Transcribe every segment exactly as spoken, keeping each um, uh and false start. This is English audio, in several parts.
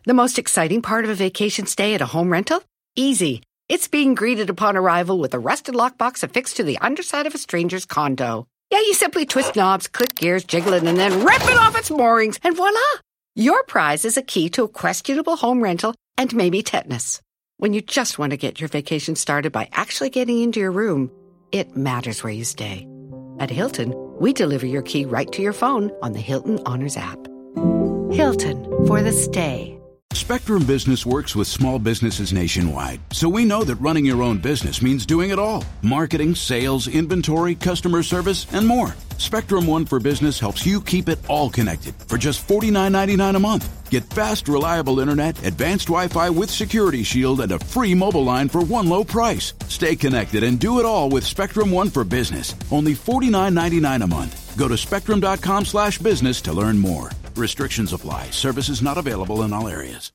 The most exciting part of a vacation stay at a home rental? Easy. It's being greeted upon arrival with a rusted lockbox affixed to the underside of a stranger's condo. Yeah, you simply twist knobs, click gears, jiggle it, and then rip it off its moorings, and voila! Your prize is a key to a questionable home rental and maybe tetanus. When you just want to get your vacation started by actually getting into your room, it matters where you stay. At Hilton, we deliver your key right to your phone on the Hilton Honors app. Hilton, for the stay. Spectrum Business works with small businesses nationwide, so we know that running your own business means doing it all. Marketing, sales, inventory, customer service, and more. Spectrum One for Business helps you keep it all connected for just forty-nine ninety-nine a month. Get fast, reliable internet, advanced Wi-Fi with Security Shield, and a free mobile line for one low price. Stay connected and do it all with Spectrum One for Business. Only forty-nine ninety-nine a month. Go to spectrum.com slash business to learn more. Restrictions apply. Services not available in all areas.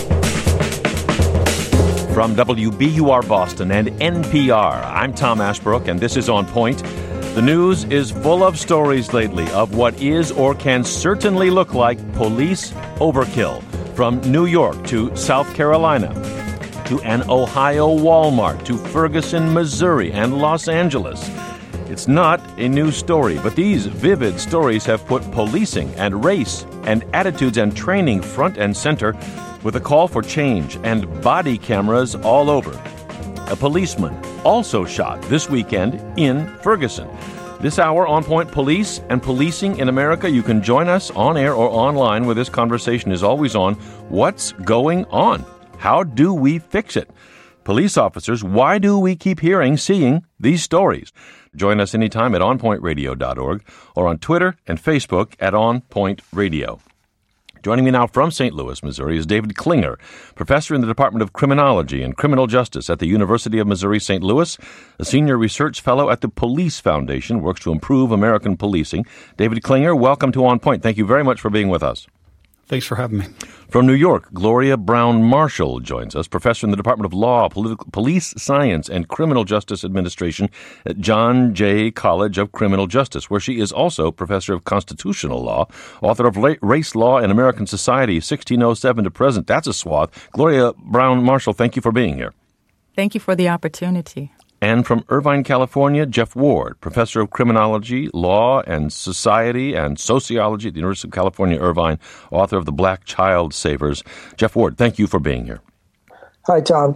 From W B U R Boston and N P R, I'm Tom Ashbrook, and this is On Point. The news is full of stories lately of what is or can certainly look like police overkill. From New York to South Carolina, to an Ohio Walmart, to Ferguson, Missouri, and Los Angeles. It's not a new story, but these vivid stories have put policing and race and attitudes and training front and center with a call for change and body cameras all over. A policeman also shot this weekend in Ferguson. This hour, On Point Police and Policing in America. You can join us on air or online where this conversation is always on. What's going on? How do we fix it? Police officers, why do we keep hearing, seeing these stories? Join us anytime at on point radio dot org or on Twitter and Facebook at On Point Radio. Joining me now from Saint Louis, Missouri, is David Klinger, professor in the Department of Criminology and Criminal Justice at the University of Missouri Saint Louis, a senior research fellow at the Police Foundation, works to improve American policing. David Klinger, welcome to On Point. Thank you very much for being with us. Thanks for having me. From New York, Gloria Brown Marshall joins us, professor in the Department of Law, Political, Police Science, and Criminal Justice Administration at John Jay College of Criminal Justice, where she is also professor of constitutional law, author of Race Law and American Society, sixteen oh seven to present. That's a swath. Gloria Brown Marshall, thank you for being here. Thank you for the opportunity. And from Irvine, California, Jeff Ward, professor of criminology, law, and society and sociology at the University of California, Irvine, author of The Black Child Savers. Jeff Ward, thank you for being here. Hi, Tom.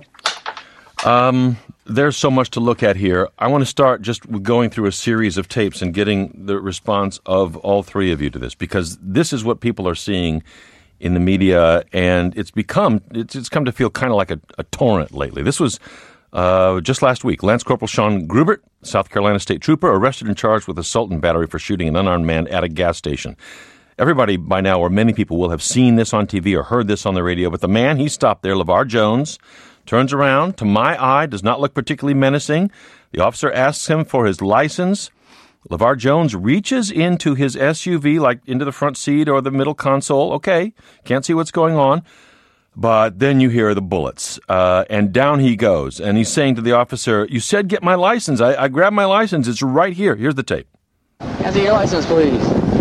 Um, there's so much to look at here. I want to start just with going through a series of tapes and getting the response of all three of you to this, because this is what people are seeing in the media, and it's become, it's, it's come to feel kind of like a, a torrent lately. This was Uh, just last week, Lance Corporal Sean Grubert, South Carolina State Trooper, arrested and charged with assault and battery for shooting an unarmed man at a gas station. Everybody by now, or many people, will have seen this on T V or heard this on the radio, but the man he stopped there, LeVar Jones, turns around, to my eye, does not look particularly menacing. The officer asks him for his license. LeVar Jones reaches into his S U V, like into the front seat or the middle console. Okay, can't see what's going on. But then you hear the bullets, uh, and down he goes. And he's saying to the officer, you said get my license. I, I grabbed my license. It's right here. Here's the tape. Can I see your license, please?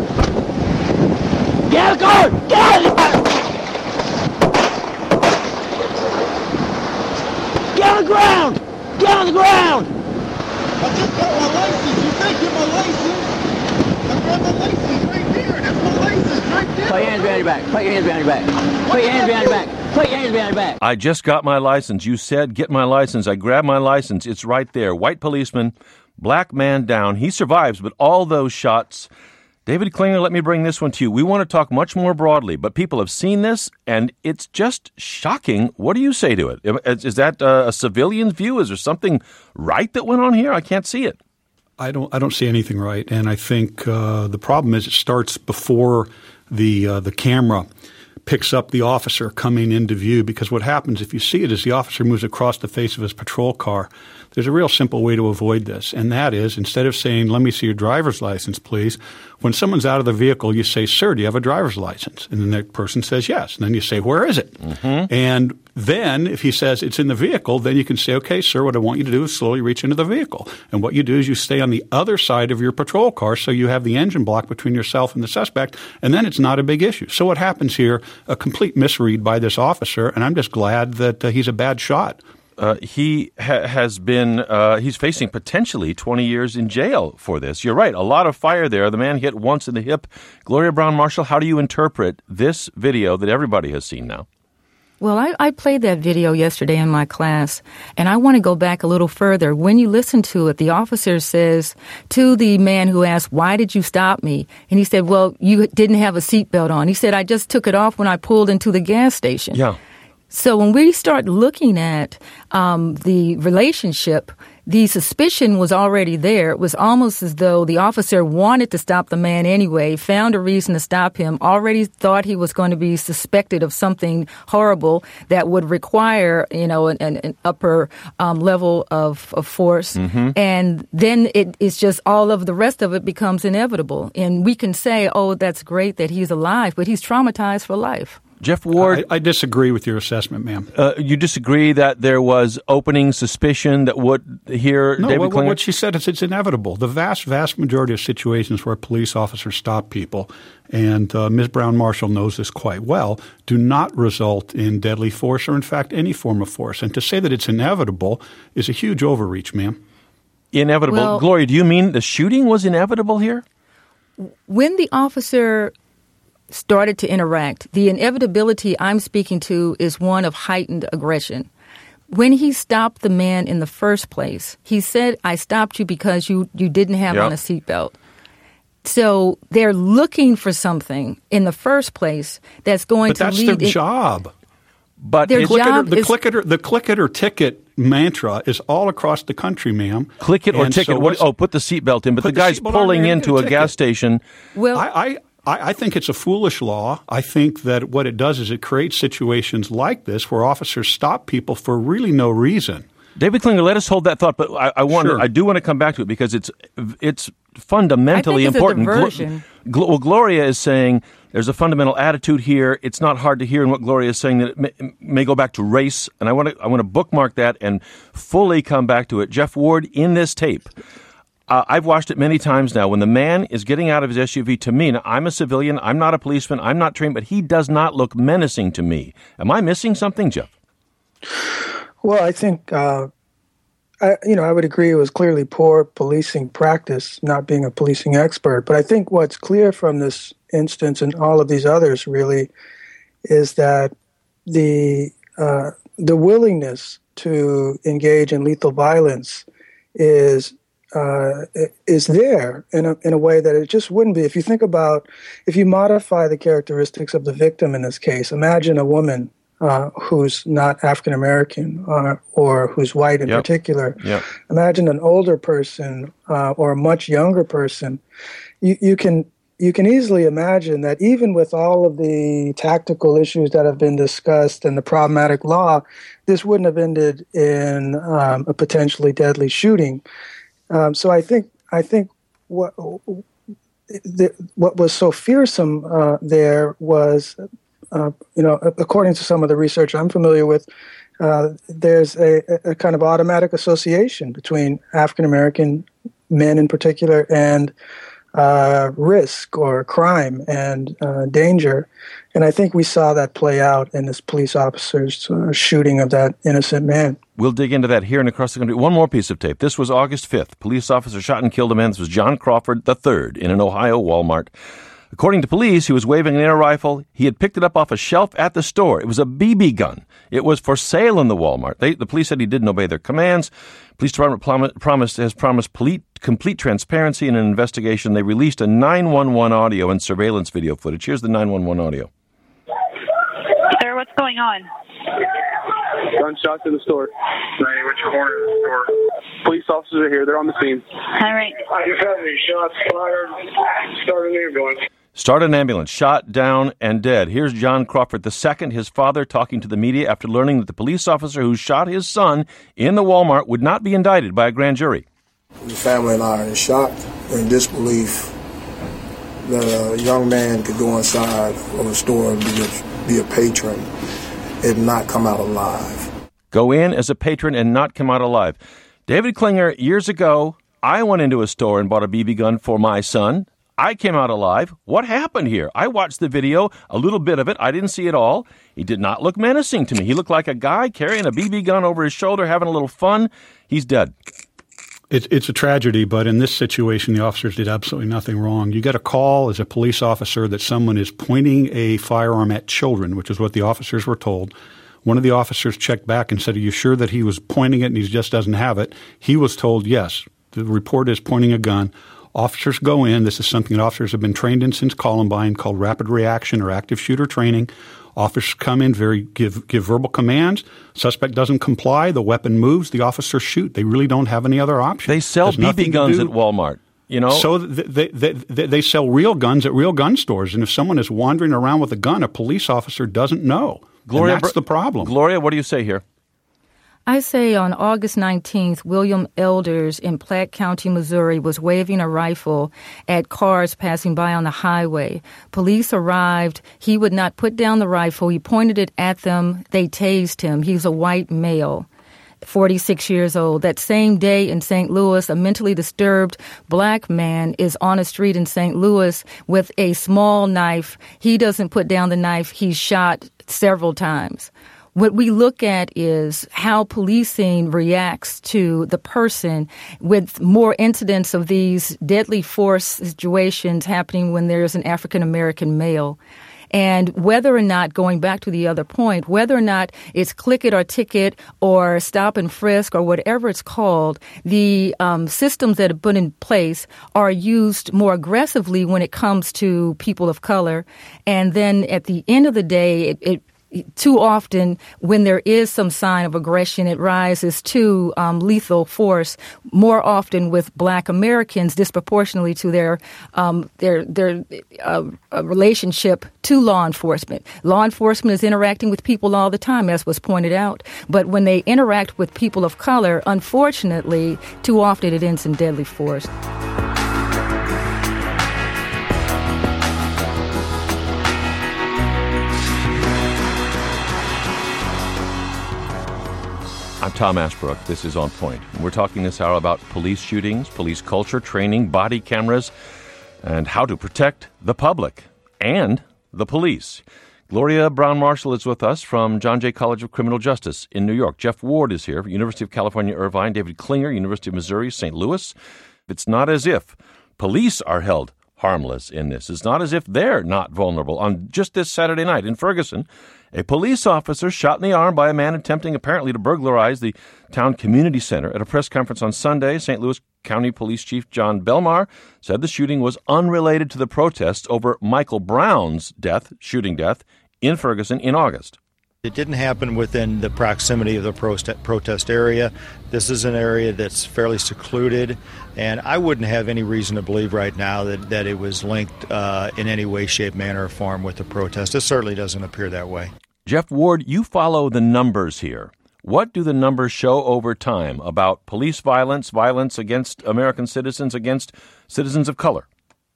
Get out of the car! Get out of the car! Get on the ground! Get on the ground! I just got my license. You said get my license. I grabbed my license right there. That's my license right there. Put your hands behind your back. Put your hands behind your back. Put your hands behind your back. Put your hands behind your back. I just got my license. You said get my license. I grabbed my license. It's right there. White policeman, black man down. He survives, but all those shots. David Klinger, let me bring this one to you. We want to talk much more broadly, but people have seen this, and it's just shocking. What do you say to it? Is that a civilian's view? Is there something right that went on here? I can't see it. I don't. I don't see anything right, and I think uh, the problem is it starts before the uh, the camera picks up the officer coming into view, because what happens if you see it is the officer moves across the face of his patrol car. There's a real simple way to avoid this, and that is instead of saying, let me see your driver's license, please, when someone's out of the vehicle, you say, sir, do you have a driver's license? And then that person says yes. And then you say, where is it? Mm-hmm. And Then if he says it's in the vehicle, then you can say, okay, sir, what I want you to do is slowly reach into the vehicle. And what you do is you stay on the other side of your patrol car so you have the engine block between yourself and the suspect, and then it's not a big issue. So what happens here, a complete misread by this officer, and I'm just glad that uh, he's a bad shot. Uh, he ha- has been uh, – he's facing potentially twenty years in jail for this. You're right. A lot of fire there. The man hit once in the hip. Gloria Browne-Marshall, how do you interpret this video that everybody has seen now? Well, I, I played that video yesterday in my class, and I want to go back a little further. When you listen to it, the officer says to the man who asked, why did you stop me? And he said, well, you didn't have a seatbelt on. He said, I just took it off when I pulled into the gas station. Yeah. So when we start looking at um, the relationship, the suspicion was already there. It was almost as though the officer wanted to stop the man anyway, found a reason to stop him, already thought he was going to be suspected of something horrible that would require, you know, an, an upper um, level of, of force. Mm-hmm. And then it, it's just all of the rest of it becomes inevitable. And we can say, oh, that's great that he's alive, but he's traumatized for life. Jeff Ward. I, I disagree with your assessment, ma'am. Uh, you disagree that there was opening suspicion that would here, no, David what, what she said is it's inevitable. The vast, vast majority of situations where police officers stop people, and uh, Miz Browne-Marshall knows this quite well, do not result in deadly force or, in fact, any form of force. And to say that it's inevitable is a huge overreach, ma'am. Inevitable. Well, Gloria, do you mean the shooting was inevitable here? When the officer started to interact, the inevitability I'm speaking to is one of heightened aggression. When he stopped the man in the first place, he said, I stopped you because you, you didn't have yep. on a seatbelt. So they're looking for something in the first place that's going but to that's lead... But that's their it, job. But their click job it or, the, is, click it or, the click it or ticket mantra is all across the country, ma'am. Click it or and ticket. So what, oh, put the seatbelt in. But the the guy's pulling into a, a gas station. Well, I... I I, I think it's a foolish law. I think that what it does is it creates situations like this where officers stop people for really no reason. David Klinger, let us hold that thought, but I, I want sure. I do want to come back to it because it's it's fundamentally I think important. It's a diversion. Glo- well, Gloria is saying there's a fundamental attitude here. It's not hard to hear in what Gloria is saying that it may, may go back to race, and I want to I want to bookmark that and fully come back to it. Jeff Ward, in this tape. Uh, I've watched it many times now. When the man is getting out of his S U V, to me, now, I'm a civilian, I'm not a policeman, I'm not trained, but he does not look menacing to me. Am I missing something, Jeff? Well, I think, uh, I, you know, I would agree it was clearly poor policing practice, not being a policing expert. But I think what's clear from this instance and all of these others really is that the uh, the willingness to engage in lethal violence is Uh, is there in a in a way that it just wouldn't be. If you think about, if you modify the characteristics of the victim in this case, imagine a woman uh, who's not African American uh, or who's white in yep. particular. Yep. Imagine an older person uh, or a much younger person. You, you can you can easily imagine that even with all of the tactical issues that have been discussed and the problematic law, this wouldn't have ended in um, a potentially deadly shooting. Um, so I think I think what the, what was so fearsome uh, there was, uh, you know, according to some of the research I'm familiar with, uh, there's a, a kind of automatic association between African American men in particular and uh, risk or crime and uh, danger. And I think we saw that play out in this police officer's uh, shooting of that innocent man. We'll dig into that here and across the country. One more piece of tape. This was August fifth. Police officer shot and killed a man. This was John Crawford the third in an Ohio Walmart. According to police, he was waving an air rifle. He had picked it up off a shelf at the store. It was a B B gun. It was for sale in the Walmart. They, the police said he didn't obey their commands. Police department prom- promised, has promised complete, complete transparency in an investigation. They released a nine one one audio and surveillance video footage. Here's the nine one one audio. Sir, what's going on? Gunshots in the store. Hey, which corner of the store? Police officers are here. They're on the scene. All right. I just had any shots fired. Start an ambulance. Start an ambulance. Shot, down, and dead. Here's John Crawford the second, his father, talking to the media after learning that the police officer who shot his son in the Walmart would not be indicted by a grand jury. The family and I are in shock and in disbelief that a young man could go inside of a store and be a, be a patron and not come out alive. Go in as a patron and not come out alive. David Klinger, years ago, I went into a store and bought a B B gun for my son. I came out alive. What happened here? I watched the video, a little bit of it. I didn't see it all. He did not look menacing to me. He looked like a guy carrying a B B gun over his shoulder, having a little fun. He's dead. It's, it's a tragedy, but in this situation, the officers did absolutely nothing wrong. You get a call as a police officer that someone is pointing a firearm at children, which is what the officers were told. One of the officers checked back and said, are you sure that he was pointing it and he just doesn't have it? He was told, yes. The report is pointing a gun. Officers go in. This is something that officers have been trained in since Columbine, called rapid reaction or active shooter training. Officers come in, very give give verbal commands. Suspect doesn't comply. The weapon moves. The officers shoot. They really don't have any other option. They sell B B guns at Walmart. You know, so they, they they they sell real guns at real gun stores. And if someone is wandering around with a gun, a police officer doesn't know. Gloria, and that's the problem. Gloria, what do you say here? I say on August nineteenth, William Elders in Platte County, Missouri, was waving a rifle at cars passing by on the highway. Police arrived. He would not put down the rifle. He pointed it at them. They tased him. He's a white male, forty-six years old. That same day in Saint Louis, a mentally disturbed black man is on a street in Saint Louis with a small knife. He doesn't put down the knife. He's shot several times. What we look at is how policing reacts to the person, with more incidents of these deadly force situations happening when there's an African-American male. And whether or not, going back to the other point, whether or not it's click it or ticket or stop and frisk or whatever it's called, the um, systems that are put in place are used more aggressively when it comes to people of color. And then at the end of the day, it, it too often, when there is some sign of aggression, it rises to um, lethal force. More often with Black Americans, disproportionately to their um, their their uh, relationship to law enforcement. Law enforcement is interacting with people all the time, as was pointed out. But when they interact with people of color, unfortunately, too often it ends in deadly force. I'm Tom Ashbrook. This is On Point. We're talking this hour about police shootings, police culture, training, body cameras, and how to protect the public and the police. Gloria Brown-Marshall is with us from John Jay College of Criminal Justice in New York. Jeff Ward is here, University of California, Irvine. David Klinger, University of Missouri, Saint Louis. It's not as if police are held harmless in this. It's not as if they're not vulnerable. On just this Saturday night in Ferguson, a police officer shot in the arm by a man attempting apparently to burglarize the town community center. At a press conference on Sunday, Saint Louis County Police Chief John Belmar said the shooting was unrelated to the protests over Michael Brown's death, shooting death, in Ferguson in August. It didn't happen within the proximity of the protest area. This is an area that's fairly secluded, and I wouldn't have any reason to believe right now that, that it was linked uh, in any way, shape, manner, or form with the protest. It certainly doesn't appear that way. Jeff Ward, you follow the numbers here. What do the numbers show over time about police violence, violence against American citizens, against citizens of color?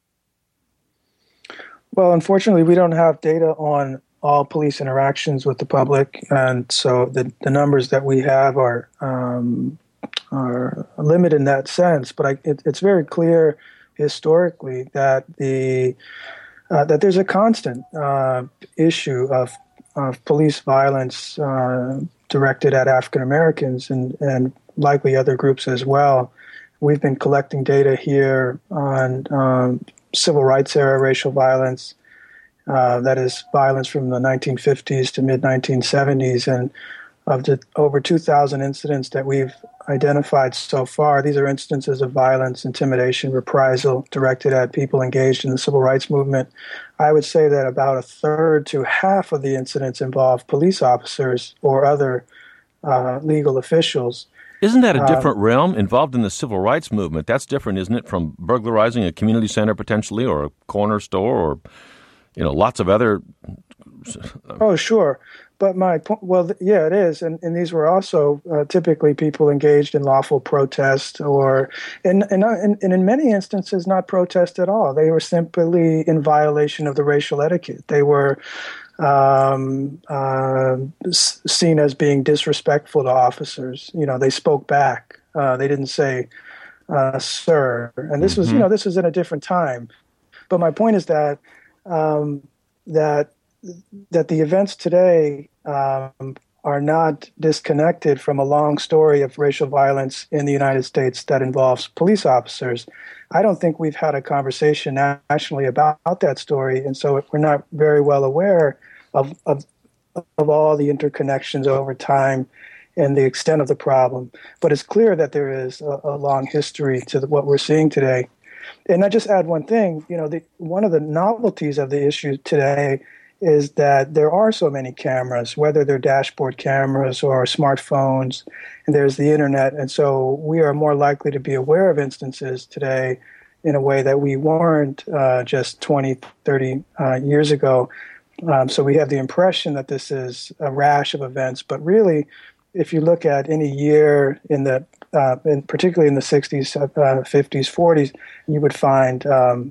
Well, unfortunately, we don't have data on all police interactions with the public, and so the, the numbers that we have are um, are limited in that sense. But I, it, it's very clear historically that the uh, that there's a constant uh, issue of of police violence uh, directed at African Americans and and likely other groups as well. We've been collecting data here on um, civil rights era racial violence. Uh, that is violence from the nineteen fifties to mid nineteen seventies, and of the over two thousand incidents that we've identified so far, these are instances of violence, intimidation, reprisal directed at people engaged in the civil rights movement. I would say that about a third to half of the incidents involve police officers or other uh, legal officials. Isn't that a different um, realm involved in the civil rights movement? That's different, isn't it, from burglarizing a community center potentially, or a corner store, or you know, lots of other. Oh, sure. But my point, well, yeah, it is. And, and these were also uh, typically people engaged in lawful protest or, and, and, and in many instances, not protest at all. They were simply in violation of the racial etiquette. They were um, uh, seen as being disrespectful to officers. You know, they spoke back. Uh, they didn't say, uh, "Sir," and this mm-hmm. was, you know, this was in a different time. But my point is that um, that that the events today um, are not disconnected from a long story of racial violence in the United States that involves police officers. I don't think we've had a conversation nationally about, about that story, and so we're not very well aware of, of of all the interconnections over time and the extent of the problem. But it's clear that there is a, a long history to the, what we're seeing today. And I just add one thing, you know, the, one of the novelties of the issue today is that there are so many cameras, whether they're dashboard cameras or smartphones, and there's the internet. And so we are more likely to be aware of instances today in a way that we weren't uh, just twenty, thirty uh, years ago. Um, so we have the impression that this is a rash of events, but really, if you look at any year in the, uh, in particularly in the sixties, uh, fifties, forties, you would find um,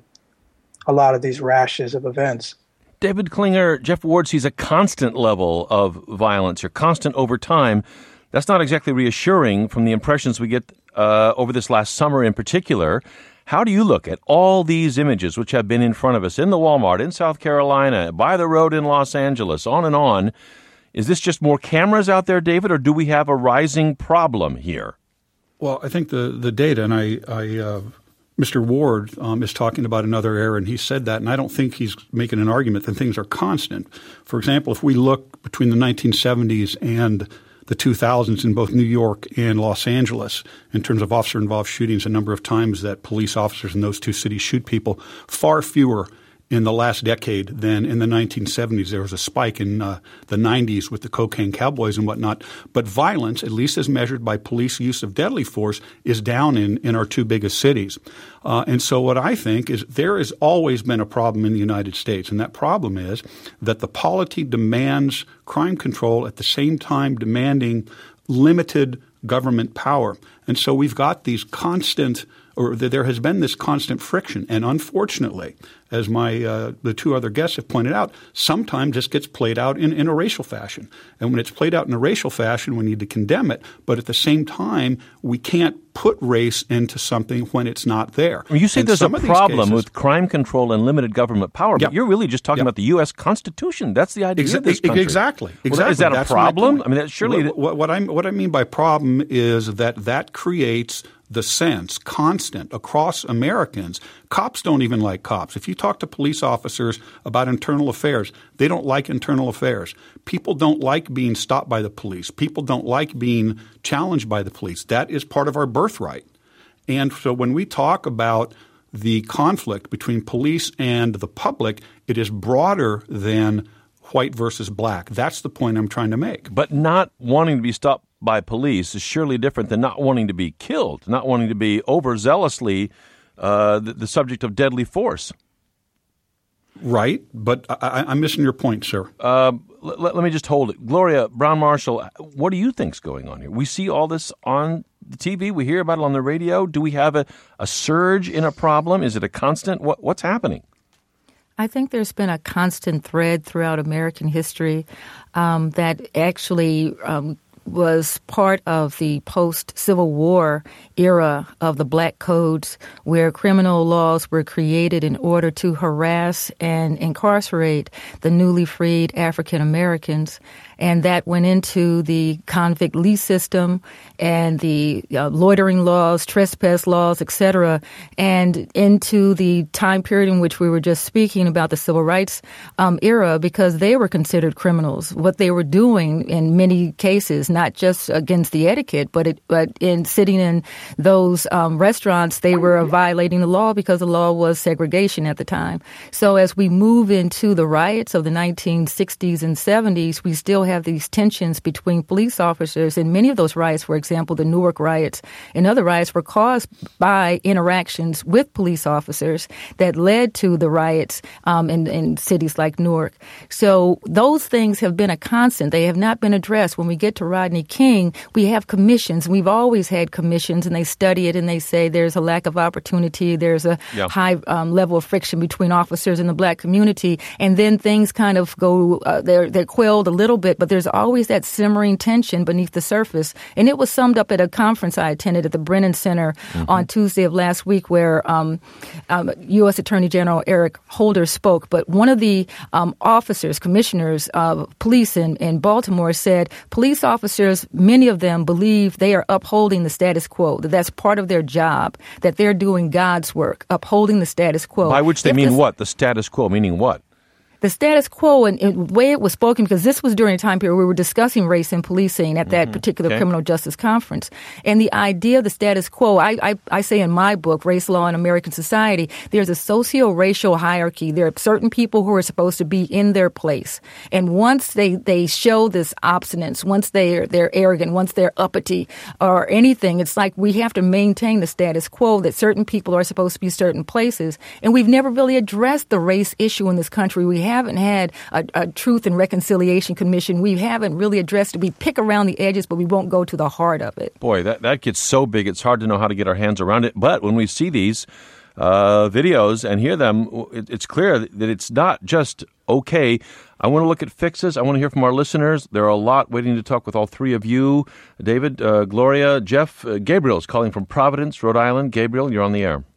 a lot of these rashes of events. David Klinger, Jeff Ward sees a constant level of violence or constant over time. That's not exactly reassuring from the impressions we get uh, over this last summer in particular. How do you look at all these images which have been in front of us in the Walmart, in South Carolina, by the road in Los Angeles, on and on? Is this just more cameras out there, David, or do we have a rising problem here? Well, I think the, the data, and I, I uh, Mister Ward um, is talking about another era, and he said that, and I don't think he's making an argument that things are constant. For example, if we look between the nineteen seventies and the two thousands in both New York and Los Angeles, in terms of officer-involved shootings, a number of times that police officers in those two cities shoot people, far fewer in the last decade than in the nineteen seventies. There was a spike in uh, the nineties with the cocaine cowboys and whatnot. But violence, at least as measured by police use of deadly force, is down in, in our two biggest cities. Uh, and so what I think is there has always been a problem in the United States, and that problem is that the polity demands crime control at the same time demanding limited government power. And so we've got these constant or there has been this constant friction. And unfortunately, as my uh, the two other guests have pointed out, sometimes this gets played out in, in a racial fashion. And when it's played out in a racial fashion, we need to condemn it. But at the same time, we can't put race into something when it's not there. Well, you say and there's a problem cases, with crime control and limited government power, yep. but you're really just talking yep. about the U S. Constitution. That's the idea Exa- of this country. Exactly. exactly. Well, is that That's a problem? I mean, that surely what, what, what, I, what I mean by problem is that that creates the sense, constant, across Americans. Cops don't even like cops. If you talk to police officers about internal affairs, they don't like internal affairs. People don't like being stopped by the police. People don't like being challenged by the police. That is part of our birthright. And so when we talk about the conflict between police and the public, it is broader than white versus black. That's the point I'm trying to make. But not wanting to be stopped by police is surely different than not wanting to be killed, not wanting to be overzealously uh, the, the subject of deadly force. Right, but I, I'm missing your point, sir. Uh, let, let me just hold it. Gloria Brown-Marshall, what do you think's going on here? We see all this on the T V. We hear about it on the radio. Do we have a, a surge in a problem? Is it a constant? What, what's happening? I think there's been a constant thread throughout American history um, that actually um, was part of the post-Civil War era of the Black Codes, where criminal laws were created in order to harass and incarcerate the newly freed African Americans. And that went into the convict lease system and the uh, loitering laws, trespass laws, et cetera, and into the time period in which we were just speaking about, the civil rights um, era, because they were considered criminals. What they were doing in many cases, not just against the etiquette, but it, but in sitting in those um, restaurants, they were violating the law because the law was segregation at the time. So as we move into the riots of the nineteen sixties and seventies, we still have these tensions between police officers, and many of those riots, for example, the Newark riots and other riots were caused by interactions with police officers that led to the riots um, in, in cities like Newark. So those things have been a constant. They have not been addressed. When we get to Rodney King, we have commissions. We've always had commissions, and they study it, and they say there's a lack of opportunity. There's a yeah. high um, level of friction between officers in the black community. And then things kind of go, uh, they're, they're quelled a little bit, but there's always that simmering tension beneath the surface. And it was summed up at a conference I attended at the Brennan Center mm-hmm. on Tuesday of last week, where um, um, U S Attorney General Eric Holder spoke. But one of the um, officers, commissioners of police in, in Baltimore said police officers, many of them believe they are upholding the status quo, that that's part of their job, that they're doing God's work, upholding the status quo. By which they if mean this, what? The status quo, meaning what? The status quo and, and the way it was spoken, because this was during a time period we were discussing race and policing at that mm-hmm. particular okay. criminal justice conference. And the idea of the status quo, I, I, I say in my book, Race, Law, and American Society, there's a socio-racial hierarchy. There are certain people who are supposed to be in their place. And once they, they show this obstinance, once they're, they're arrogant, once they're uppity or anything, it's like we have to maintain the status quo that certain people are supposed to be certain places. And we've never really addressed the race issue in this country. We haven't had a, a Truth and Reconciliation Commission. We haven't really addressed it. We pick around the edges, but we won't go to the heart of it. Boy, that, that gets so big, it's hard to know how to get our hands around it. But when we see these uh, videos and hear them, it, it's clear that it's not just okay. I want to look at fixes. I want to hear from our listeners. There are a lot waiting to talk with all three of you. David, uh, Gloria, Jeff, uh, Gabriel is calling from Providence, Rhode Island. Gabriel, you're on the air.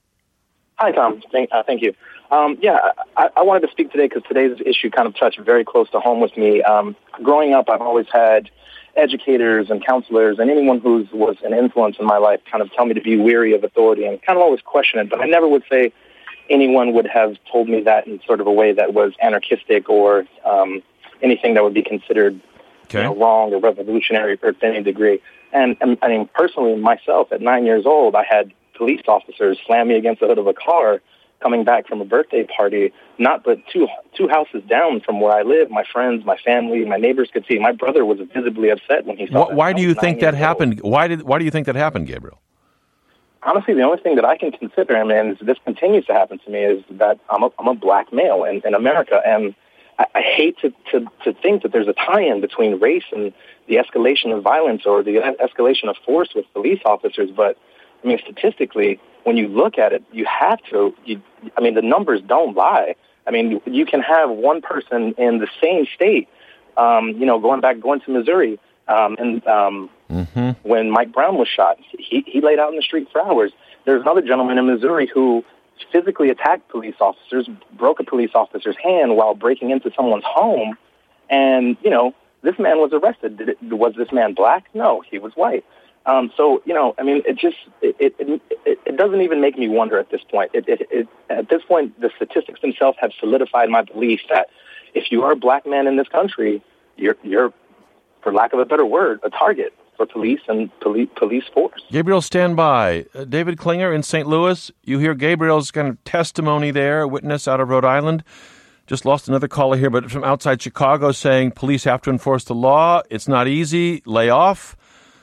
Hi, Tom. Thank, uh, thank you. Um, yeah, I, I wanted to speak today because today's issue kind of touched very close to home with me. Um, growing up, I've always had educators and counselors and anyone who was an influence in my life kind of tell me to be weary of authority and kind of always question it. But I never would say anyone would have told me that in sort of a way that was anarchistic or um, anything that would be considered okay. you know, wrong or revolutionary to any degree. And, and I mean, personally, myself, at nine years old, I had police officers slam me against the hood of a car coming back from a birthday party, not but two two houses down from where I live. My friends, my family, my neighbors could see. My brother was visibly upset when he saw that. Why do you think that happened? Why did Why do you think that happened, Gabriel? Honestly, the only thing that I can consider, I mean, this continues to happen to me, is that I'm a, I'm a black male in, in America, and I, I hate to, to, to think that there's a tie-in between race and the escalation of violence or the escalation of force with police officers, but I mean, statistically, when you look at it, you have to, you, I mean, the numbers don't lie. I mean, you can have one person in the same state, um, you know, going back, going to Missouri, um, and um, mm-hmm. when Mike Brown was shot, he, he laid out in the street for hours. There's another gentleman in Missouri who physically attacked police officers, broke a police officer's hand while breaking into someone's home, and, you know, this man was arrested. Did it, was this man black? No, he was white. Um, so, you know, I mean, it just, it, it, it, it doesn't even make me wonder at this point. It, it, it, at this point, the statistics themselves have solidified my belief that if you are a black man in this country, you're, you're, for lack of a better word, a target for police and police, police force. Gabriel, stand by. Uh, David Klinger in Saint Louis, you hear Gabriel's kind of testimony there, a witness out of Rhode Island. Just lost another caller here, but from outside Chicago saying police have to enforce the law. It's not easy. Lay off.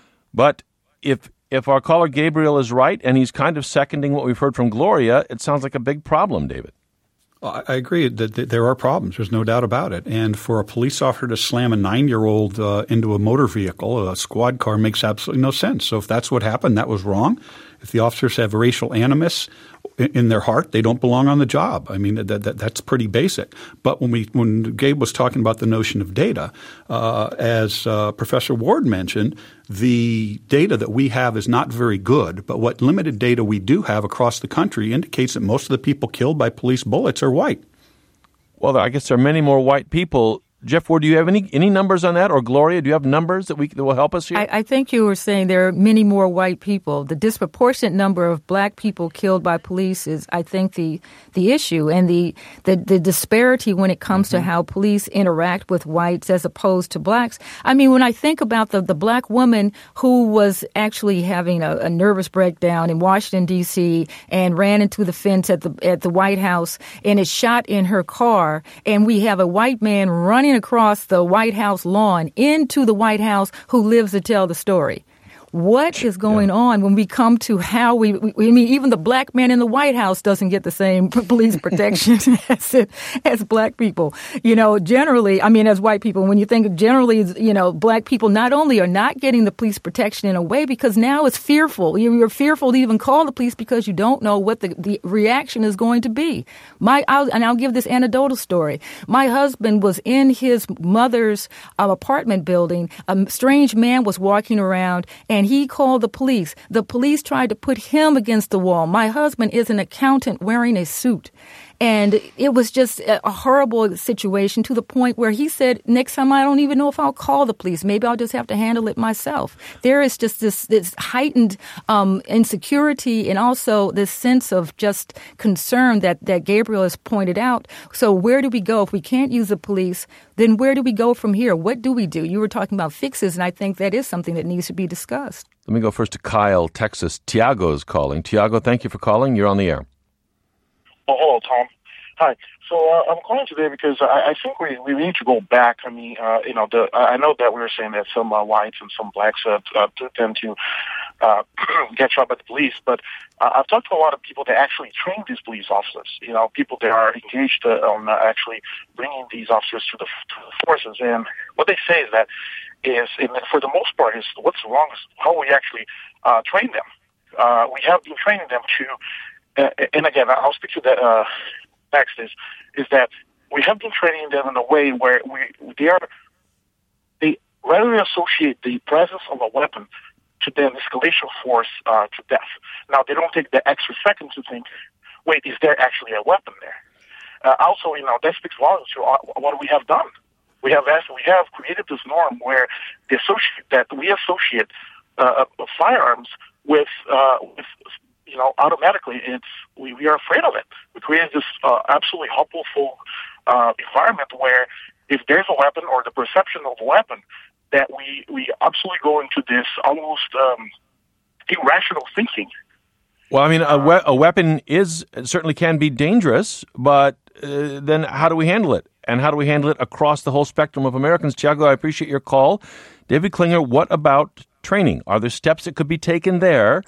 But If if our caller Gabriel is right, and he's kind of seconding what we've heard from Gloria, it sounds like a big problem, David. Well, I agree that there are problems. There's no doubt about it. And for a police officer to slam a nine-year-old uh, into a motor vehicle, a squad car, makes absolutely no sense. So if that's what happened, that was wrong. If the officers have racial animus in their heart, they don't belong on the job. I mean, that, that, that's pretty basic. But when we when Gabe was talking about the notion of data, uh, as uh, Professor Ward mentioned, the data that we have is not very good. But what limited data we do have across the country indicates that most of the people killed by police bullets are white. Well, I guess there are many more white people. Jeff Ward, do you have any any numbers on that? Or Gloria, do you have numbers that we that will help us here? I, I think you were saying there are many more white people. The disproportionate number of black people killed by police is, I think, the the issue, and the the, the disparity when it comes mm-hmm. to how police interact with whites as opposed to blacks. I mean, when I think about the, the black woman who was actually having a, a nervous breakdown in Washington, D C and ran into the fence at the at the White House and is shot in her car, and we have a white man running running across the White House lawn into the White House who lives to tell the story. What is going yeah. on when we come to how we, we, I mean, even the black man in the White House doesn't get the same police protection as it, as black people. You know, generally, I mean, as white people, when you think generally, you know, black people not only are not getting the police protection in a way because now it's fearful. You're fearful to even call the police because you don't know what the, the reaction is going to be. My, I'll, and I'll give this anecdotal story. My husband was in his mother's uh, apartment building. A strange man was walking around and And he called the police. The police tried to put him against the wall. My husband is an accountant wearing a suit. And it was just a horrible situation to the point where he said, next time I don't even know if I'll call the police. Maybe I'll just have to handle it myself. There is just this, this heightened um, insecurity and also this sense of just concern that, that Gabriel has pointed out. So where do we go? If we can't use the police, then where do we go from here? What do we do? You were talking about fixes, and I think that is something that needs to be discussed. Let me go first to Kyle, Texas. Tiago is calling. Tiago, thank you for calling. You're on the air. Oh, hello, Tom. Hi. So uh, I'm calling today because I, I think we, we need to go back. I mean, uh, you know, the, I know that we were saying that some uh, whites and some blacks uh, uh, tend to uh, get shot by the police, but uh, I've talked to a lot of people that actually train these police officers. You know, people that are engaged uh, on uh, actually bringing these officers to the, to the forces, and what they say is that is, in, for the most part, is what's wrong is how we actually uh, train them. Uh, we have been training them to. Uh, and again, I'll speak to that uh, next, is, is that we have been training them in a way where we they are they rather associate the presence of a weapon to the escalation force uh, to death. Now, they don't take the extra second to think, wait, is there actually a weapon there? Uh, also, you know, that speaks volumes to what we have done. We have asked, we have created this norm where the associate that we associate uh, firearms with uh, with you know, automatically, it's we, we are afraid of it. We created this uh, absolutely hopeful uh, environment where if there's a weapon or the perception of a weapon, that we, we absolutely go into this almost um, irrational thinking. Well, I mean, a, we- a weapon is certainly can be dangerous, but uh, then how do we handle it? And how do we handle it across the whole spectrum of Americans? Tiago, I appreciate your call. David Klinger, what about training? Are there steps that could be taken there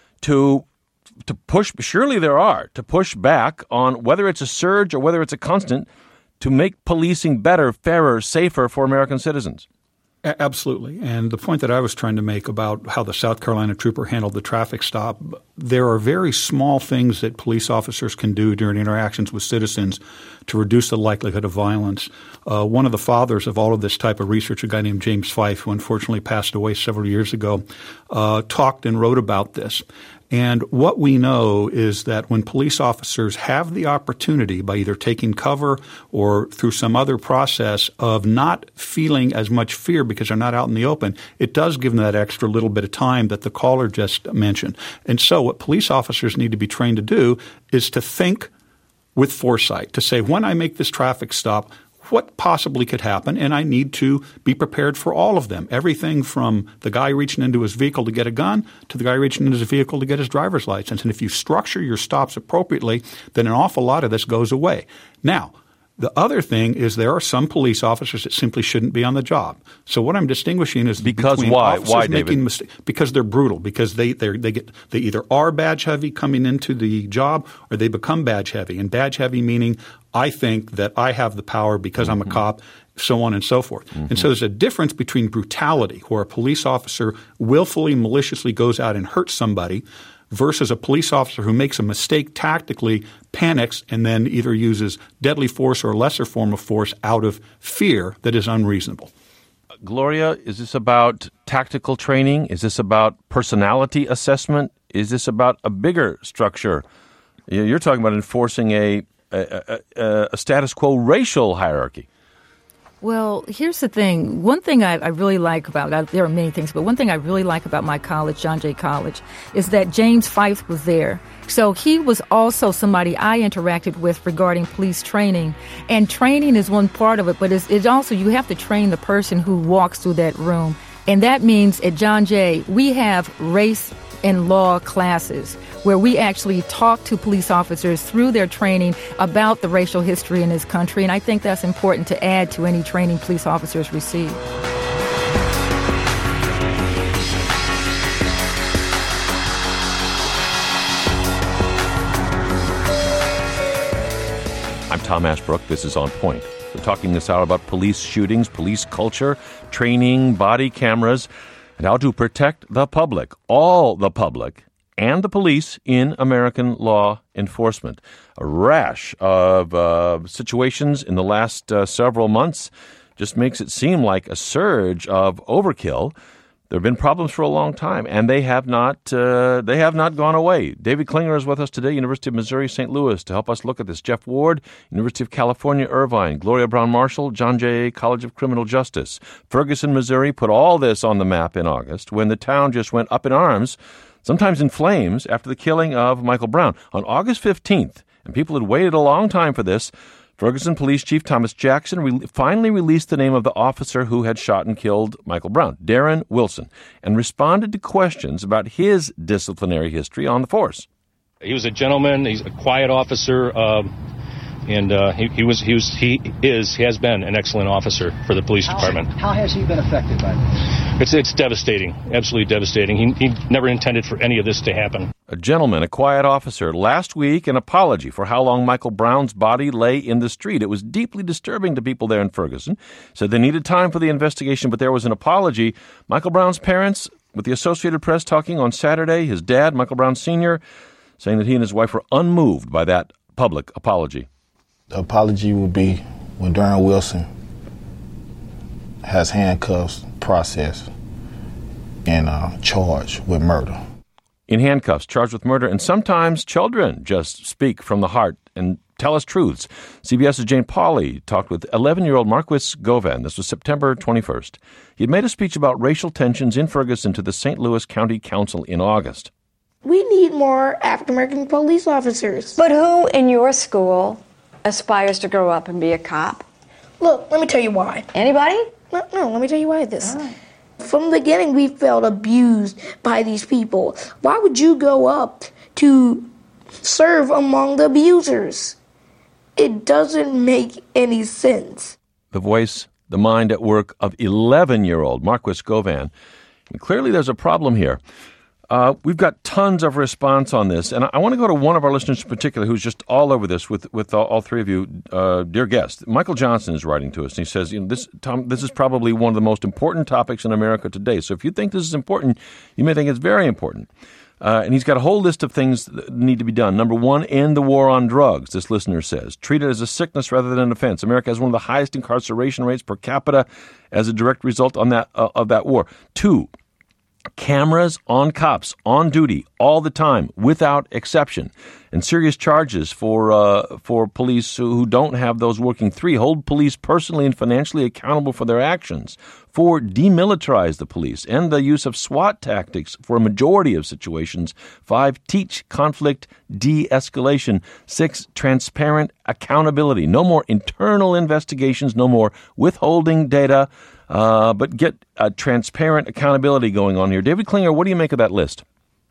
to to push, surely there are, to push back on whether it's a surge or whether it's a constant to make policing better, fairer, safer for American citizens? A- absolutely. And the point that I was trying to make about how the South Carolina trooper handled the traffic stop, there are very small things that police officers can do during interactions with citizens to reduce the likelihood of violence. Uh, one of the fathers of all of this type of research, a guy named James Fife, who unfortunately passed away several years ago, uh, talked and wrote about this. And what we know is that when police officers have the opportunity by either taking cover or through some other process of not feeling as much fear because they're not out in the open, it does give them that extra little bit of time that the caller just mentioned. And so what police officers need to be trained to do is to think with foresight, to say, when I make this traffic stop, what possibly could happen, and I need to be prepared for all of them. Everything from the guy reaching into his vehicle to get a gun to the guy reaching into his vehicle to get his driver's license. And if you structure your stops appropriately, then an awful lot of this goes away. Now, the other thing is there are some police officers that simply shouldn't be on the job. So what I'm distinguishing is because between why? officers Why, making David? mistakes. Because they're brutal. Because they they they get they either are badge heavy coming into the job or they become badge heavy. And badge heavy meaning I think that I have the power because mm-hmm. I'm a cop, so on and so forth. Mm-hmm. And so there's a difference between brutality, where a police officer willfully, maliciously goes out and hurts somebody, versus a police officer who makes a mistake tactically, panics, and then either uses deadly force or a lesser form of force out of fear that is unreasonable. Gloria, is this about tactical training? Is this about personality assessment? Is this about a bigger structure? You're talking about enforcing a a, a, a status quo racial hierarchy. Well, here's the thing. One thing I, I really like about – there are many things, but one thing I really like about my college, John Jay College, is that James Fife was there. So he was also somebody I interacted with regarding police training. And training is one part of it, but it's, it's also you have to train the person who walks through that room. And that means at John Jay, we have race and law classes where we actually talk to police officers through their training about the racial history in this country. And I think that's important to add to any training police officers receive. I'm Tom Ashbrook. This is On Point. We're talking this hour about police shootings, police culture, training, body cameras, and how to protect the public, all the public, and the police in American law enforcement. A rash of uh, situations in the last uh, several months just makes it seem like a surge of overkill. There have been problems for a long time, and they have not uh, they have not gone away. David Klinger is with us today, University of Missouri, Saint Louis, to help us look at this. Jeff Ward, University of California, Irvine. Gloria Brown-Marshall, John Jay College of Criminal Justice. Ferguson, Missouri, put all this on the map in August when the town just went up in arms, sometimes in flames, after the killing of Michael Brown. On August fifteenth, and people had waited a long time for this, Ferguson Police Chief Thomas Jackson re- finally released the name of the officer who had shot and killed Michael Brown, Darren Wilson, and responded to questions about his disciplinary history on the force. He was a gentleman. He's a quiet officer, um, and uh, he, he was he was he is he has been an excellent officer for the police how, department. How has he been affected by this? It's it's devastating, absolutely devastating. He he never intended for any of this to happen. A gentleman, a quiet officer, last week an apology for how long Michael Brown's body lay in the street. It was deeply disturbing to people there in Ferguson. Said they needed time for the investigation, but there was an apology. Michael Brown's parents, with the Associated Press talking on Saturday, his dad, Michael Brown Senior, saying that he and his wife were unmoved by that public apology. The apology would be when Darren Wilson has handcuffs, processed, and uh, charged with murder. In handcuffs, charged with murder, and sometimes children just speak from the heart and tell us truths. CBS's Jane Pauley talked with eleven-year-old Marquis Govan. This was September twenty-first. He had made a speech about racial tensions in Ferguson to the Saint Louis County Council in August. We need more African-American police officers. But who in your school aspires to grow up and be a cop? Look, let me tell you why. Anybody? No, no, let me tell you why this. Right. From the beginning, we felt abused by these people. Why would you go up to serve among the abusers? It doesn't make any sense. The voice, the mind at work of eleven-year-old Marquis Govan. And clearly there's a problem here. Uh, we've got tons of response on this, and I, I want to go to one of our listeners in particular who's just all over this with, with all, all three of you, uh, dear guests. Michael Johnson is writing to us, and he says, you know, this, Tom, this is probably one of the most important topics in America today. So if you think this is important, you may think it's very important. Uh, and he's got a whole list of things that need to be done. Number one, end the war on drugs, this listener says. Treat it as a sickness rather than an offense. America has one of the highest incarceration rates per capita as a direct result on that uh, of that war. Two, cameras on cops, on duty, all the time, without exception, and serious charges for uh, for police who don't have those working. Three, hold police personally and financially accountable for their actions. Four, demilitarize the police and the use of SWAT tactics for a majority of situations. Five, teach conflict de-escalation. Six, transparent accountability. No more internal investigations, no more withholding data. Uh, but get a transparent accountability going on here. David Klinger, what do you make of that list?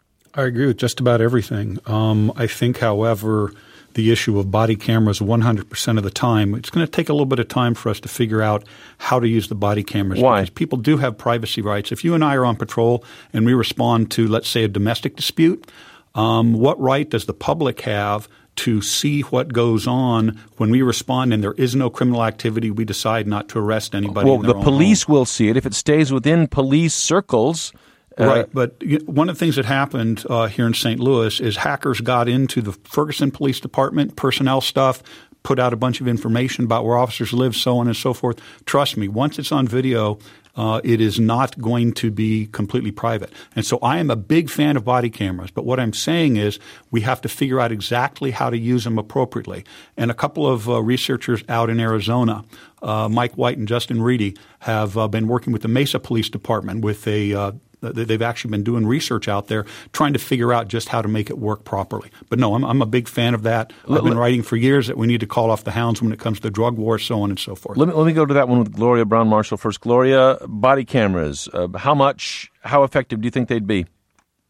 I agree with just about everything. Um, I think, however, the issue of body cameras one hundred percent of the time, it's going to take a little bit of time for us to figure out how to use the body cameras. Why? Because people do have privacy rights. If you and I are on patrol and we respond to, let's say, a domestic dispute, um, what right does the public have to see what goes on when we respond and there is no criminal activity, we decide not to arrest anybody? Well, in their the own police home. will see it if it stays within police circles. Uh, right, but one of the things that happened uh, here in Saint Louis is hackers got into the Ferguson Police Department, personnel stuff, put out a bunch of information about where officers live, so on and so forth. Trust me, once it's on video, uh, it is not going to be completely private. And so I am a big fan of body cameras, but what I'm saying is we have to figure out exactly how to use them appropriately. And a couple of uh, researchers out in Arizona, uh, Mike White and Justin Reedy, have uh, been working with the Mesa Police Department with a uh, They've actually been doing research out there trying to figure out just how to make it work properly. But no, I'm, I'm a big fan of that. I've been writing for years that we need to call off the hounds when it comes to drug war, so on and so forth. Let me, let me go to that one with Gloria Brown-Marshall first. Gloria, body cameras, uh, how much, how effective do you think they'd be?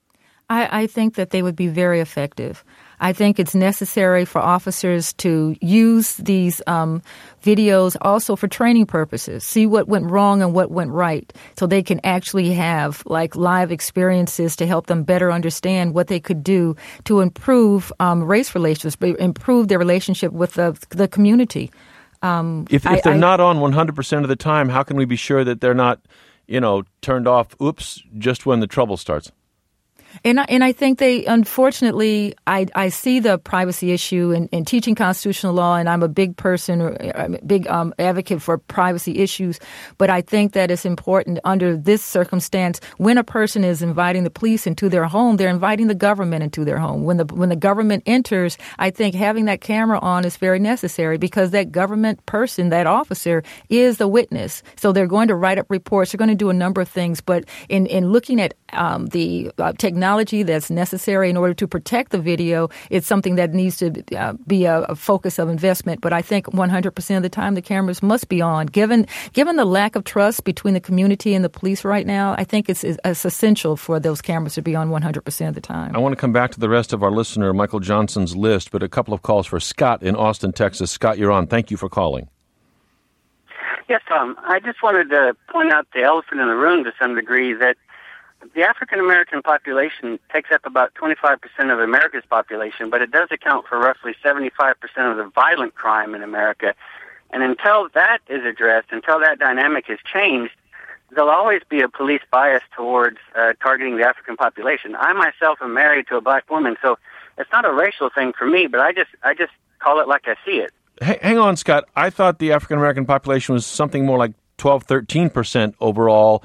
I, I think that they would be very effective. I think it's necessary for officers to use these um, videos also for training purposes, see what went wrong and what went right, so they can actually have like live experiences to help them better understand what they could do to improve um, race relations, improve their relationship with the, the community. Um, if, if I, they're I, not on one hundred percent of the time, how can we be sure that they're not, you know, turned off, oops, just when the trouble starts? And I, and I think they, unfortunately, I, I see the privacy issue in, in teaching constitutional law, and I'm a big person, I'm a big um, advocate for privacy issues. But I think that it's important under this circumstance, when a person is inviting the police into their home, they're inviting the government into their home. When the when the government enters, I think having that camera on is very necessary, because that government person, that officer, is the witness. So they're going to write up reports. They're going to do a number of things. But in, in looking at um, the uh, technology, Technology that's necessary in order to protect the video, it's something that needs to uh, be a, a focus of investment. But I think one hundred percent of the time the cameras must be on. Given given the lack of trust between the community and the police right now, I think it's, it's essential for those cameras to be on one hundred percent of the time. I want to come back to the rest of our listener, Michael Johnson's list, but a couple of calls for Scott in Austin, Texas. Scott, you're on. Thank you for calling. Yes, Tom. I just wanted to point out the elephant in the room to some degree, that the African-American population takes up about twenty-five percent of America's population, but it does account for roughly seventy-five percent of the violent crime in America. And until that is addressed, until that dynamic is changed, there'll always be a police bias towards uh, targeting the African population. I myself am married to a black woman, so it's not a racial thing for me, but I just I just call it like I see it. Hey, hang on, Scott. I thought the African-American population was something more like twelve, thirteen percent overall.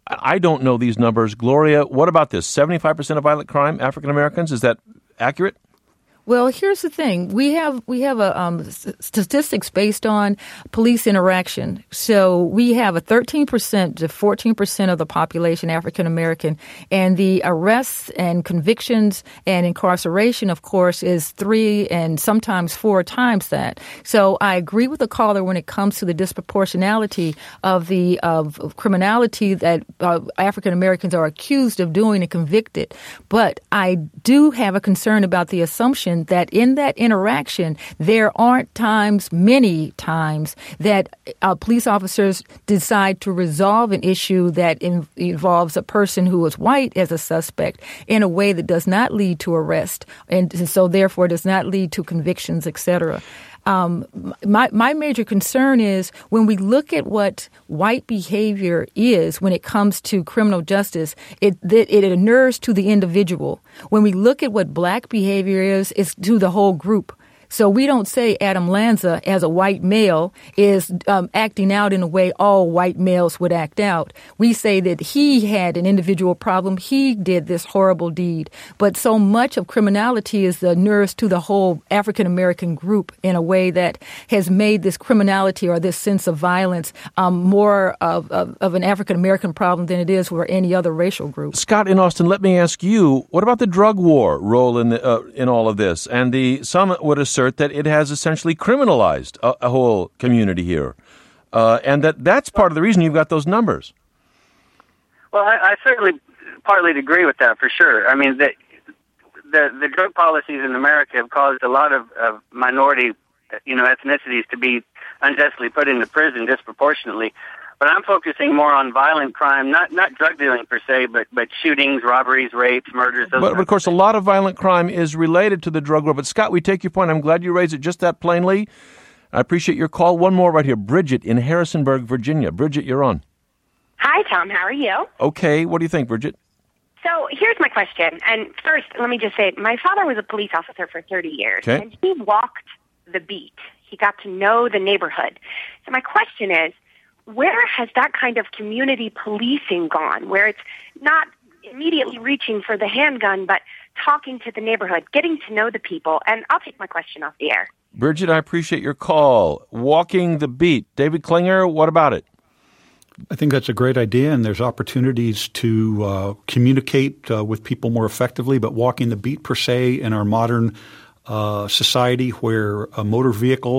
I don't know these numbers. Gloria, what about this? seventy-five percent of violent crime, African Americans? Is that accurate? Well, here's the thing. We have we have a um, statistics based on police interaction. So we have a thirteen percent to fourteen percent of the population African American, and the arrests and convictions and incarceration, of course, is three and sometimes four times that. So I agree with the caller when it comes to the disproportionality of the of, of criminality that uh, African Americans are accused of doing and convicted. But I do have a concern about the assumption that in that interaction, there aren't times, many times, that uh, police officers decide to resolve an issue that in, involves a person who is white as a suspect in a way that does not lead to arrest, and so therefore does not lead to convictions, et cetera. Um, my, my major concern is when we look at what white behavior is when it comes to criminal justice, it, it, it inures to the individual. When we look at what black behavior is, it's to the whole group. So we don't say Adam Lanza, as a white male, is um, acting out in a way all white males would act out. We say that he had an individual problem. He did this horrible deed. But so much of criminality is the nurse to the whole African-American group in a way that has made this criminality or this sense of violence um, more of, of, of an African-American problem than it is for any other racial group. Scott in Austin, let me ask you, what about the drug war role in the, uh, in all of this? And the some would assert that it has essentially criminalized a, a whole community here, uh, and that that's part of the reason you've got those numbers. Well, I, I certainly partly agree with that for sure. I mean, the the, the drug policies in America have caused a lot of, of minority, you know, ethnicities to be unjustly put into prison disproportionately. But I'm focusing more on violent crime, not not drug dealing per se, but but shootings, robberies, rapes, murders. Those but, but of course, a lot of violent crime is related to the drug war. But Scott, we take your point. I'm glad you raised it just that plainly. I appreciate your call. One more right here. Bridget in Harrisonburg, Virginia. Bridget, you're on. Hi, Tom. How are you? Okay. What do you think, Bridget? So here's my question. And first, let me just say, my father was a police officer for thirty years, okay. and he walked the beat. He got to know the neighborhood. So my question is, where has that kind of community policing gone, where it's not immediately reaching for the handgun, but talking to the neighborhood, getting to know the people? And I'll take my question off the air. Bridget, I appreciate your call. Walking the beat. David Klinger, what about it? I think that's a great idea, and there's opportunities to uh, communicate uh, with people more effectively, but walking the beat per se in our modern uh, society where uh, motor vehicles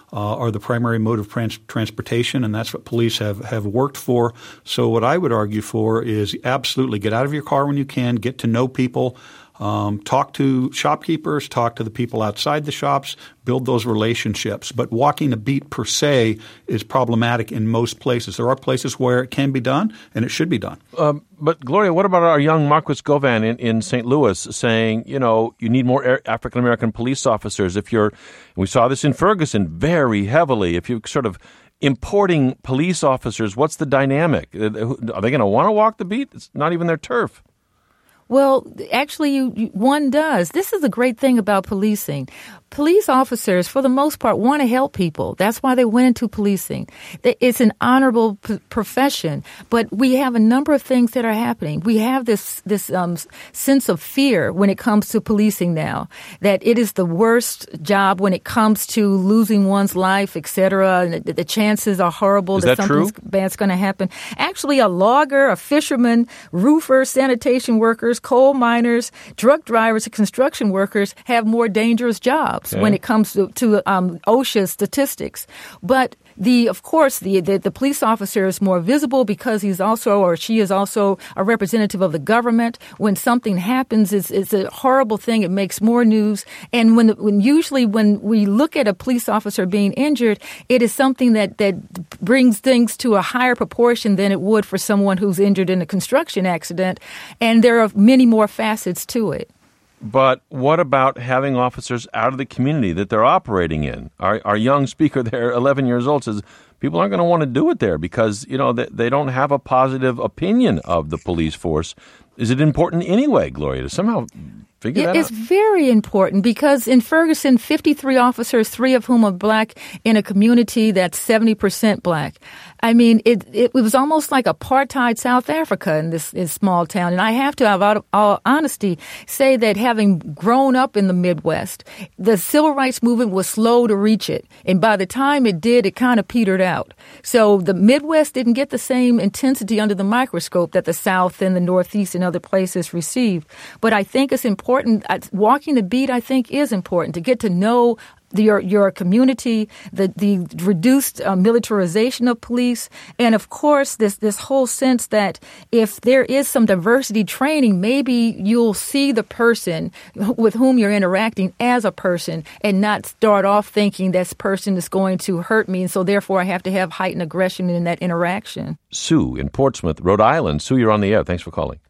uh, are the primary mode of trans- transportation, and that's what police have, have worked for. So what I would argue for is absolutely get out of your car when you can, get to know people. Um, talk to shopkeepers, talk to the people outside the shops, build those relationships. But walking a beat per se is problematic in most places. There are places where it can be done, and it should be done. Um, but, Gloria, what about our young Marquis Govan in, in Saint Louis saying, you know, you need more African-American police officers? If you're – we saw this in Ferguson very heavily. If you're sort of importing police officers, what's the dynamic? Are they going to want to walk the beat? It's not even their turf. Well, actually, you, you, one does. This is the great thing about policing. Police officers, for the most part, want to help people. That's why they went into policing. It's an honorable p- profession, but we have a number of things that are happening. We have this this um, sense of fear when it comes to policing now, that it is the worst job when it comes to losing one's life, et cetera. And the, the chances are horrible is that, that something bad's going to happen. Actually, a logger, a fisherman, roofer, sanitation workers, coal miners, truck drivers, and construction workers have more dangerous jobs. Okay. When it comes to, to um, OSHA statistics. But the, of course, the, the the police officer is more visible because he's also, or she is also, a representative of the government. When something happens, it's, it's a horrible thing. It makes more news. And when when usually when we look at a police officer being injured, it is something that, that brings things to a higher proportion than it would for someone who's injured in a construction accident. And there are many more facets to it. But what about having officers out of the community that they're operating in? Our, our young speaker there, eleven years old, says people aren't going to want to do it there because, you know, they, they don't have a positive opinion of the police force. Is it important anyway, Gloria, to somehow figure that out? It's very important because in Ferguson, fifty-three officers, three of whom are black, in a community that's seventy percent black. I mean, it, it was almost like apartheid South Africa in this, this small town. And I have to, out of all honesty, say that having grown up in the Midwest, the civil rights movement was slow to reach it. And by the time it did, it kind of petered out. So the Midwest didn't get the same intensity under the microscope that the South and the Northeast and other places received. But I think it's important. Walking the beat, I think, is important to get to know The, your your community, the the reduced uh, militarization of police, and of course this this whole sense that if there is some diversity training, maybe you'll see the person with whom you're interacting as a person and not start off thinking this person is going to hurt me, and so therefore I have to have heightened aggression in that interaction. Sue in Portsmouth, Rhode Island. Sue, you're on the air. Thanks for calling.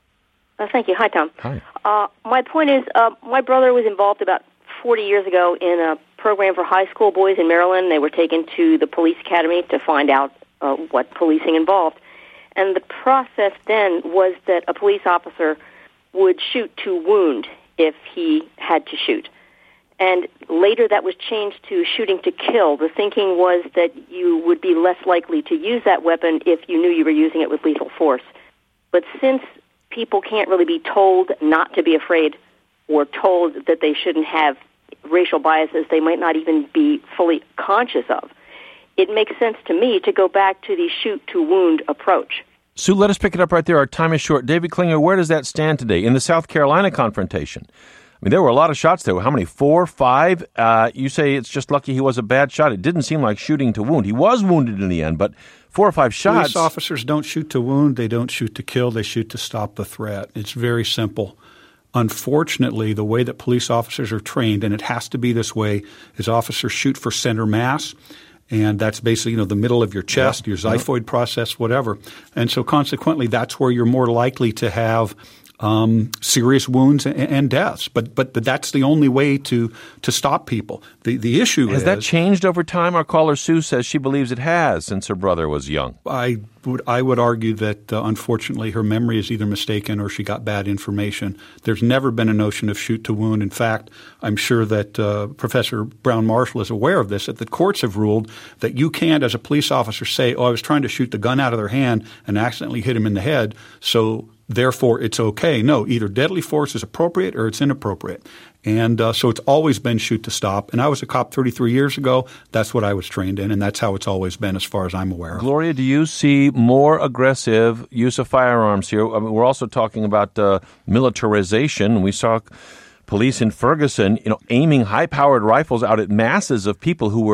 Uh, thank you. Hi, Tom. Hi. Uh, my point is, uh, my brother was involved about forty years ago in a program for high school boys in Maryland. They were taken to the police academy to find out uh, what policing involved. And the process then was that a police officer would shoot to wound if he had to shoot. And later that was changed to shooting to kill. The thinking was that you would be less likely to use that weapon if you knew you were using it with lethal force. But since people can't really be told not to be afraid or told that they shouldn't have racial biases they might not even be fully conscious of, it makes sense to me to go back to the shoot-to-wound approach. Sue, let us pick it up right there. Our time is short. David Klinger, where does that stand today? In the South Carolina confrontation, I mean, there were a lot of shots there. How many? Four, five? Uh, you say it's just lucky he was a bad shot. It didn't seem like shooting to wound. He was wounded in the end, but four or five shots. Police officers don't shoot to wound. They don't shoot to kill. They shoot to stop the threat. It's very simple. Unfortunately, the way that police officers are trained, and it has to be this way, is officers shoot for center mass, and that's basically, you know, the middle of your chest, yeah. your xiphoid yeah. process, whatever. And so consequently, that's where you're more likely to have Um, serious wounds and, and deaths, but, but but that's the only way to to stop people. The the issue has is, that changed over time. Our caller Sue says she believes it has since her brother was young. I would I would argue that uh, unfortunately her memory is either mistaken or she got bad information. There's never been a notion of shoot to wound. In fact, I'm sure that uh, Professor Brown Marshall is aware of this. That the courts have ruled that you can't, as a police officer, say, "Oh, I was trying to shoot the gun out of their hand and accidentally hit him in the head." So therefore, it's okay. No, either deadly force is appropriate or it's inappropriate. And uh, so it's always been shoot to stop. And I was a cop thirty-three years ago. That's what I was trained in, and that's how it's always been as far as I'm aware of. Gloria, do you see more aggressive use of firearms here? I mean, we're also talking about uh, militarization. We saw police in Ferguson, you know, aiming high-powered rifles out at masses of people who were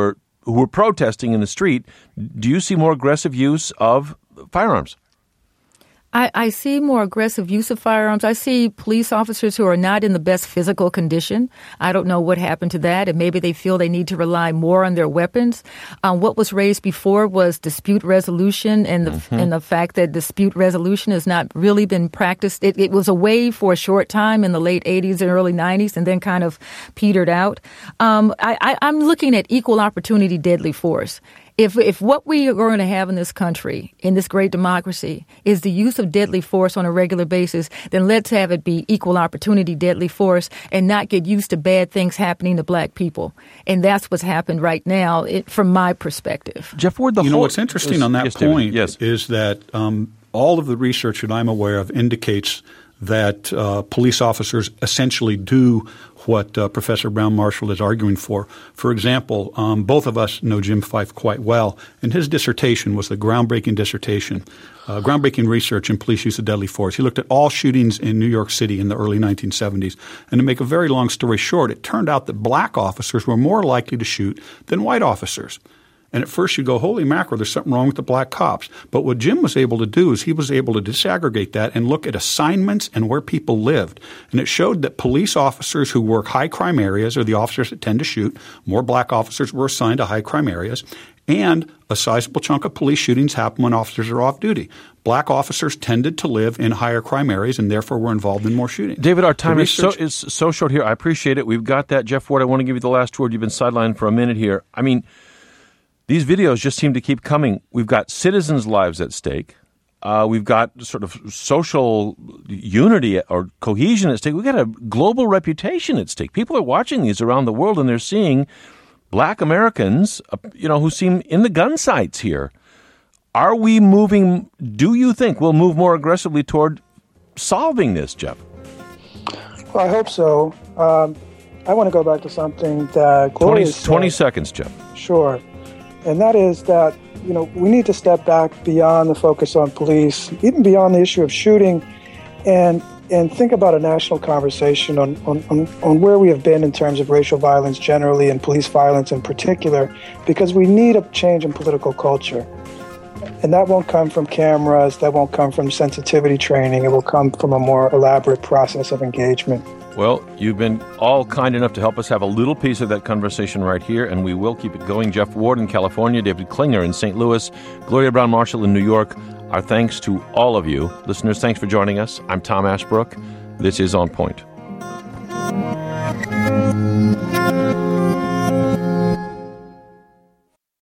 who were protesting in the street, do you see more aggressive use of firearms? I, I see more aggressive use of firearms. I see police officers who are not in the best physical condition. I don't know what happened to that, and maybe they feel they need to rely more on their weapons. Um, what was raised before was dispute resolution, and the mm-hmm. and the fact that dispute resolution has not really been practiced. It, it was a wave for a short time in the late eighties and early nineties, and then kind of petered out. Um, I, I, I'm looking at equal opportunity deadly force. If if what we are going to have in this country, in this great democracy, is the use of deadly force on a regular basis, then let's have it be equal opportunity deadly force and not get used to bad things happening to black people. And that's what's happened right now, it, from my perspective. Jeff Ward, the you whole, know what's interesting on that yes, point yes. is that um, all of the research that I'm aware of indicates that uh, police officers essentially do what uh, Professor Brown Marshall is arguing for. For example, um, both of us know Jim Fife quite well, and his dissertation was the groundbreaking dissertation, uh, groundbreaking research in police use of deadly force. He looked at all shootings in New York City in the early nineteen seventies. And to make a very long story short, it turned out that black officers were more likely to shoot than white officers. And at first you go, holy mackerel, there's something wrong with the black cops. But what Jim was able to do is he was able to disaggregate that and look at assignments and where people lived. And it showed that police officers who work high crime areas are the officers that tend to shoot. More black officers were assigned to high crime areas. And a sizable chunk of police shootings happen when officers are off duty. Black officers tended to live in higher crime areas and therefore were involved in more shootings. David, our time is so, is so short here. I appreciate it. We've got that. Jeff Ward, I want to give you the last word. You've been sidelined for a minute here. I mean, these videos just seem to keep coming. We've got citizens' lives at stake. Uh, we've got sort of social unity or cohesion at stake. We've got a global reputation at stake. People are watching these around the world, and they're seeing black Americans, uh, you know, who seem in the gun sights here. Are we moving – do you think we'll move more aggressively toward solving this, Jeff? Well, I hope so. Um, I want to go back to something that Gloria twenty, twenty seconds, Jeff. Sure. And that is that, you know, we need to step back beyond the focus on police, even beyond the issue of shooting, and and think about a national conversation on, on, on, on where we have been in terms of racial violence generally and police violence in particular, because we need a change in political culture. And that won't come from cameras, that won't come from sensitivity training, it will come from a more elaborate process of engagement. Well, you've been all kind enough to help us have a little piece of that conversation right here, and we will keep it going. Jeff Ward in California, David Klinger in Saint Louis, Gloria Brown Marshall in New York. Our thanks to all of you. Listeners, thanks for joining us. I'm Tom Ashbrook. This is On Point.